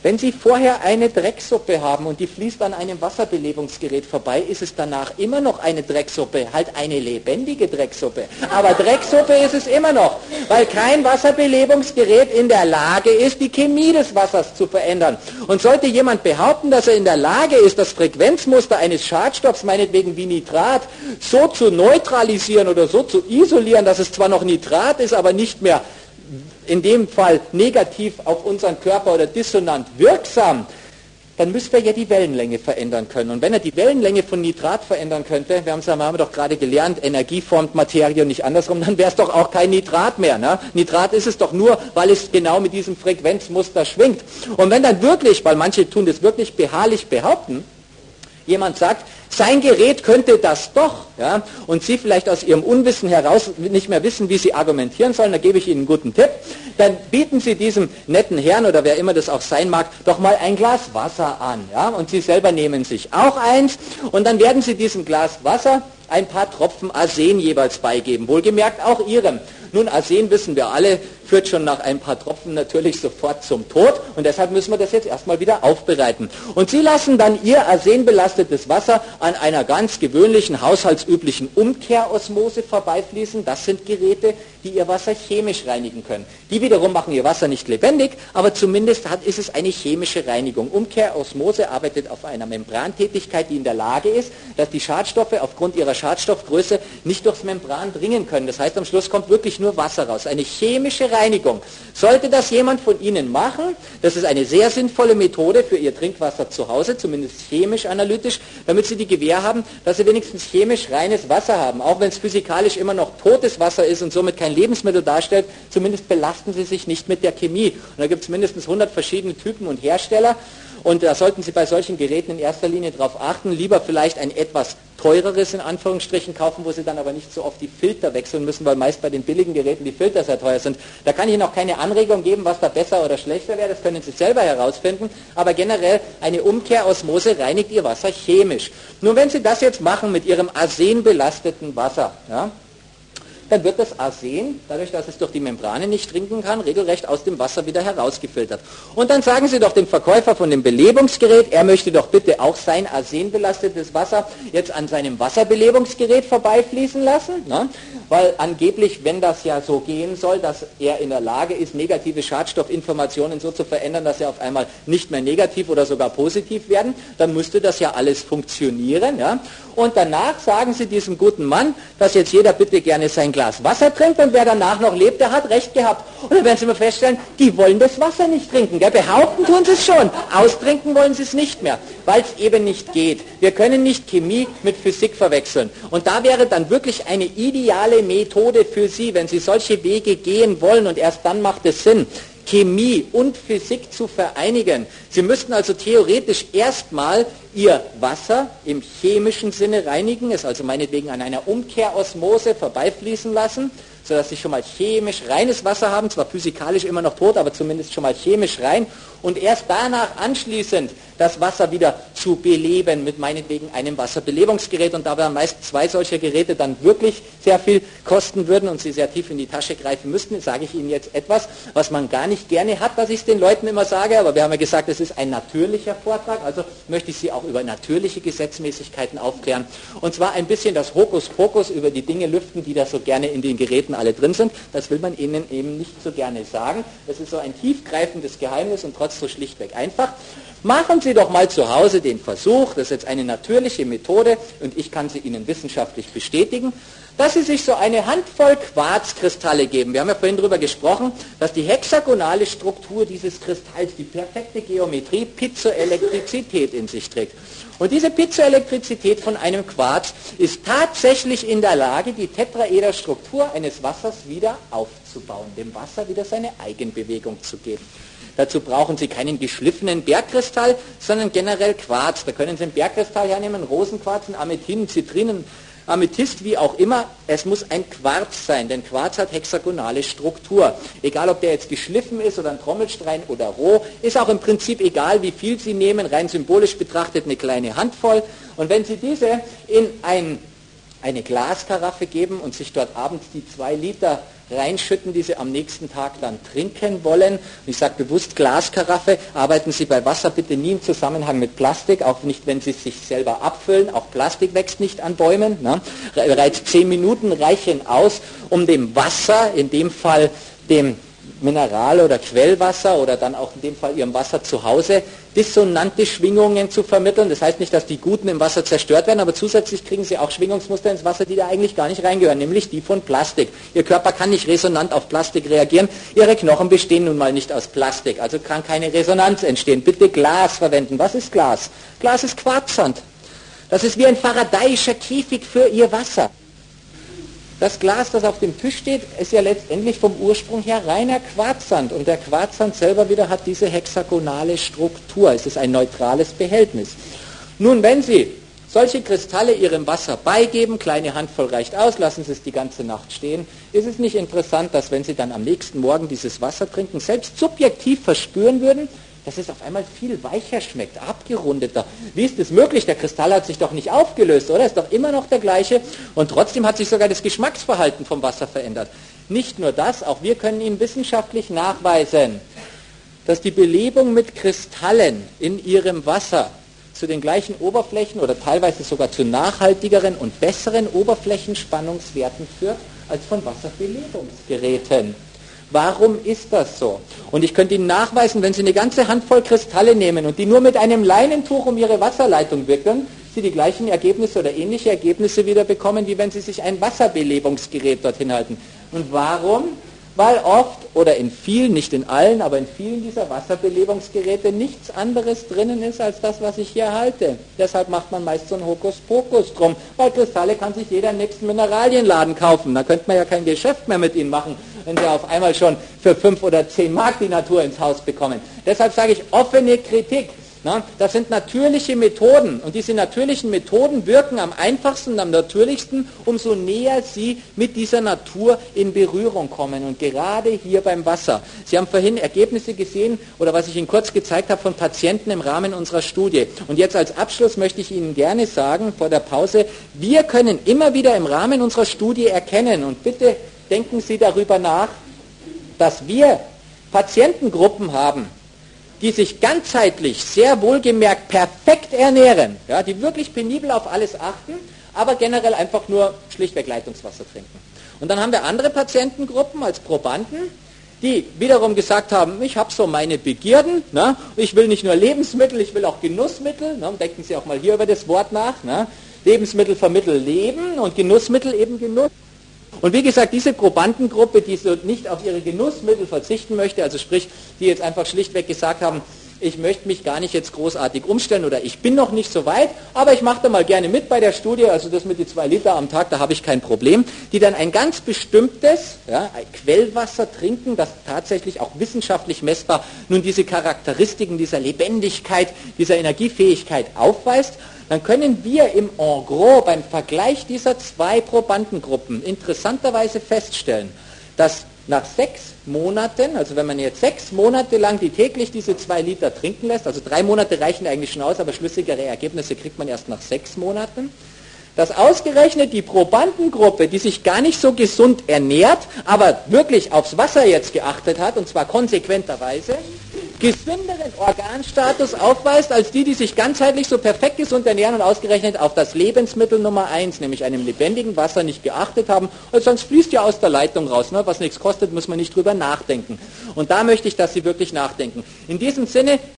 Wenn Sie vorher eine Drecksuppe haben und die fließt an einem Wasserbelebungsgerät vorbei, ist es danach immer noch eine Drecksuppe, halt eine lebendige Drecksuppe. Aber Drecksuppe ist es immer noch, weil kein Wasserbelebungsgerät in der Lage ist, die Chemie des Wassers zu verändern. Und sollte jemand behaupten, dass er in der Lage ist, das Frequenzmuster eines Schadstoffs, meinetwegen wie Nitrat, so zu neutralisieren oder so zu isolieren, dass es zwar noch Nitrat ist, aber nicht mehr in dem Fall negativ auf unseren Körper oder dissonant wirksam, dann müsste er ja die Wellenlänge verändern können. Und wenn er die Wellenlänge von Nitrat verändern könnte, haben wir doch gerade gelernt, Energie formt Materie und nicht andersrum, dann wäre es doch auch kein Nitrat mehr. Ne? Nitrat ist es doch nur, weil es genau mit diesem Frequenzmuster schwingt. Und wenn dann wirklich, weil manche tun das wirklich beharrlich behaupten, jemand sagt, sein Gerät könnte das doch, ja, und Sie vielleicht aus Ihrem Unwissen heraus nicht mehr wissen, wie Sie argumentieren sollen, da gebe ich Ihnen einen guten Tipp, dann bieten Sie diesem netten Herrn oder wer immer das auch sein mag, doch mal ein Glas Wasser an, ja, und Sie selber nehmen sich auch eins und dann werden Sie diesem Glas Wasser ein paar Tropfen Arsen jeweils beigeben, wohlgemerkt auch Ihrem. Nun, Arsen, wissen wir alle, führt schon nach ein paar Tropfen natürlich sofort zum Tod und deshalb müssen wir das jetzt erstmal wieder aufbereiten. Und Sie lassen dann Ihr arsenbelastetes Wasser an einer ganz gewöhnlichen, haushaltsüblichen Umkehrosmose vorbeifließen. Das sind Geräte, die Ihr Wasser chemisch reinigen können. Die wiederum machen Ihr Wasser nicht lebendig, aber zumindest ist es eine chemische Reinigung. Umkehrosmose arbeitet auf einer Membrantätigkeit, die in der Lage ist, dass die Schadstoffe aufgrund ihrer Schadstoffgröße nicht durchs Membran dringen können. Das heißt, am Schluss kommt wirklich nur Wasser raus. Eine chemische Reinigung. Sollte das jemand von Ihnen machen, das ist eine sehr sinnvolle Methode für Ihr Trinkwasser zu Hause, zumindest chemisch analytisch, damit Sie die Gewähr haben, dass Sie wenigstens chemisch reines Wasser haben. Auch wenn es physikalisch immer noch totes Wasser ist und somit kein Lebensmittel darstellt, zumindest belasten Sie sich nicht mit der Chemie. Und da gibt es mindestens 100 verschiedene Typen und Hersteller. Und da sollten Sie bei solchen Geräten in erster Linie darauf achten, lieber vielleicht ein etwas teureres in Anführungsstrichen kaufen, wo Sie dann aber nicht so oft die Filter wechseln müssen, weil meist bei den billigen Geräten die Filter sehr teuer sind. Da kann ich Ihnen auch keine Anregung geben, was da besser oder schlechter wäre, das können Sie selber herausfinden, aber generell eine Umkehrosmose reinigt Ihr Wasser chemisch. Nun, wenn Sie das jetzt machen mit Ihrem arsenbelasteten Wasser, ja, dann wird das Arsen, dadurch, dass es durch die Membrane nicht trinken kann, regelrecht aus dem Wasser wieder herausgefiltert. Und dann sagen Sie doch dem Verkäufer von dem Belebungsgerät, er möchte doch bitte auch sein arsenbelastetes Wasser jetzt an seinem Wasserbelebungsgerät vorbeifließen lassen, ne? Weil angeblich, wenn das ja so gehen soll, dass er in der Lage ist, negative Schadstoffinformationen so zu verändern, dass sie auf einmal nicht mehr negativ oder sogar positiv werden, dann müsste das ja alles funktionieren. Ja? Und danach sagen Sie diesem guten Mann, dass jetzt jeder bitte gerne sein Glas Wasser trinkt und wer danach noch lebt, der hat recht gehabt. Und dann werden Sie mal feststellen, die wollen das Wasser nicht trinken. Gell? Behaupten tun sie es schon, austrinken wollen sie es nicht mehr, weil es eben nicht geht. Wir können nicht Chemie mit Physik verwechseln. Und da wäre dann wirklich eine ideale Methode für Sie, wenn Sie solche Wege gehen wollen und erst dann macht es Sinn, Chemie und Physik zu vereinigen. Sie müssten also theoretisch erstmal Ihr Wasser im chemischen Sinne reinigen, es also meinetwegen an einer Umkehrosmose vorbeifließen lassen, sodass Sie schon mal chemisch reines Wasser haben, zwar physikalisch immer noch tot, aber zumindest schon mal chemisch rein und erst danach anschließend das Wasser wieder zu beleben mit meinetwegen einem Wasserbelebungsgerät und dabei meist 2 solcher Geräte dann wirklich sehr viel kosten würden und Sie sehr tief in die Tasche greifen müssten, sage ich Ihnen jetzt etwas, was man gar nicht gerne hat, was ich es den Leuten immer sage, aber wir haben ja gesagt, es ist ein natürlicher Vortrag, also möchte ich Sie auch über natürliche Gesetzmäßigkeiten aufklären und zwar ein bisschen das Hokuspokus über die Dinge lüften, die da so gerne in den Geräten alle drin sind, das will man Ihnen eben nicht so gerne sagen, das ist so ein tiefgreifendes Geheimnis und trotzdem so schlichtweg einfach. Machen Sie doch mal zu Hause den Versuch, das ist jetzt eine natürliche Methode und ich kann sie Ihnen wissenschaftlich bestätigen, dass Sie sich so eine Handvoll Quarzkristalle geben. Wir haben ja vorhin darüber gesprochen, dass die hexagonale Struktur dieses Kristalls, die perfekte Geometrie, Piezoelektrizität in sich trägt. Und diese Piezoelektrizität von einem Quarz ist tatsächlich in der Lage, die Tetraederstruktur eines Wassers wieder aufzubauen, dem Wasser wieder seine Eigenbewegung zu geben. Dazu brauchen Sie keinen geschliffenen Bergkristall, sondern generell Quarz. Da können Sie einen Bergkristall hernehmen, Rosenquarz, einen Amethyst, Zitrinen, Amethyst, wie auch immer. Es muss ein Quarz sein, denn Quarz hat hexagonale Struktur. Egal, ob der jetzt geschliffen ist oder ein Trommelstein oder roh, ist auch im Prinzip egal, wie viel Sie nehmen, rein symbolisch betrachtet eine kleine Handvoll. Und wenn Sie diese in eine Glaskaraffe geben und sich dort abends die 2 Liter reinschütten, die Sie am nächsten Tag dann trinken wollen. Und ich sage bewusst Glaskaraffe, arbeiten Sie bei Wasser bitte nie im Zusammenhang mit Plastik, auch nicht, wenn Sie es sich selber abfüllen. Auch Plastik wächst nicht an Bäumen. Ne? Bereits 10 Minuten reichen aus, um dem Wasser, in dem Fall dem Mineral- oder Quellwasser oder dann auch in dem Fall Ihrem Wasser zu Hause, dissonante Schwingungen zu vermitteln. Das heißt nicht, dass die Guten im Wasser zerstört werden, aber zusätzlich kriegen Sie auch Schwingungsmuster ins Wasser, die da eigentlich gar nicht reingehören, nämlich die von Plastik. Ihr Körper kann nicht resonant auf Plastik reagieren. Ihre Knochen bestehen nun mal nicht aus Plastik, also kann keine Resonanz entstehen. Bitte Glas verwenden. Was ist Glas? Glas ist Quarzsand. Das ist wie ein faradayischer Käfig für Ihr Wasser. Das Glas, das auf dem Tisch steht, ist ja letztendlich vom Ursprung her reiner Quarzsand. Und der Quarzsand selber wieder hat diese hexagonale Struktur. Es ist ein neutrales Behältnis. Nun, wenn Sie solche Kristalle Ihrem Wasser beigeben, kleine Handvoll reicht aus, lassen Sie es die ganze Nacht stehen, ist es nicht interessant, dass wenn Sie dann am nächsten Morgen dieses Wasser trinken, selbst subjektiv verspüren würden, dass es auf einmal viel weicher schmeckt, abgerundeter. Wie ist das möglich? Der Kristall hat sich doch nicht aufgelöst, oder? Ist doch immer noch der gleiche. Und trotzdem hat sich sogar das Geschmacksverhalten vom Wasser verändert. Nicht nur das, auch wir können Ihnen wissenschaftlich nachweisen, dass die Belebung mit Kristallen in Ihrem Wasser zu den gleichen Oberflächen oder teilweise sogar zu nachhaltigeren und besseren Oberflächenspannungswerten führt als von Wasserbelebungsgeräten. Warum ist das so? Und ich könnte Ihnen nachweisen, wenn Sie eine ganze Handvoll Kristalle nehmen und die nur mit einem Leinentuch um Ihre Wasserleitung wickeln, Sie die gleichen Ergebnisse oder ähnliche Ergebnisse wieder bekommen, wie wenn Sie sich ein Wasserbelebungsgerät dorthin halten. Und warum? Weil oft oder in vielen, nicht in allen, aber in vielen dieser Wasserbelebungsgeräte nichts anderes drinnen ist als das, was ich hier halte. Deshalb macht man meist so einen Hokuspokus drum, weil Kristalle kann sich jeder im nächsten Mineralienladen kaufen. Da könnte man ja kein Geschäft mehr mit ihnen machen, wenn sie auf einmal schon für 5 oder 10 Mark die Natur ins Haus bekommen. Deshalb sage ich offene Kritik. Na, das sind natürliche Methoden und diese natürlichen Methoden wirken am einfachsten und am natürlichsten, umso näher Sie mit dieser Natur in Berührung kommen und gerade hier beim Wasser. Sie haben vorhin Ergebnisse gesehen oder was ich Ihnen kurz gezeigt habe von Patienten im Rahmen unserer Studie. Und jetzt als Abschluss möchte ich Ihnen gerne sagen, vor der Pause, wir können immer wieder im Rahmen unserer Studie erkennen und bitte denken Sie darüber nach, dass wir Patientengruppen haben, die sich ganzheitlich, sehr wohlgemerkt, perfekt ernähren, ja, die wirklich penibel auf alles achten, aber generell einfach nur schlichtweg Leitungswasser trinken. Und dann haben wir andere Patientengruppen als Probanden, die wiederum gesagt haben, ich habe so meine Begierden, ne, ich will nicht nur Lebensmittel, ich will auch Genussmittel, ne, denken Sie auch mal hier über das Wort nach, ne, Lebensmittel vermitteln Leben und Genussmittel eben Genuss. Und wie gesagt, diese Probandengruppe, die so nicht auf ihre Genussmittel verzichten möchte, also sprich, die jetzt einfach schlichtweg gesagt haben, ich möchte mich gar nicht jetzt großartig umstellen oder ich bin noch nicht so weit, aber ich mache da mal gerne mit bei der Studie, also das mit den 2 Liter am Tag, da habe ich kein Problem, die dann ein ganz bestimmtes ein Quellwasser trinken, das tatsächlich auch wissenschaftlich messbar nun diese Charakteristiken dieser Lebendigkeit, dieser Energiefähigkeit aufweist. Dann können wir im en gros beim Vergleich dieser 2 Probandengruppen interessanterweise feststellen, dass nach 6 Monaten, also wenn man jetzt 6 Monate lang die täglich diese 2 Liter trinken lässt, also 3 Monate reichen eigentlich schon aus, aber schlüssigere Ergebnisse kriegt man erst nach 6 Monaten, dass ausgerechnet die Probandengruppe, die sich gar nicht so gesund ernährt, aber wirklich aufs Wasser jetzt geachtet hat, und zwar konsequenterweise, gesünderen Organstatus aufweist als die, die sich ganzheitlich so perfekt gesund ernähren und ausgerechnet auf das Lebensmittel Nummer 1, nämlich einem lebendigen Wasser, nicht geachtet haben. Und sonst fließt ja aus der Leitung raus. Ne? Was nichts kostet, muss man nicht drüber nachdenken. Und da möchte ich, dass Sie wirklich nachdenken. In diesem Sinne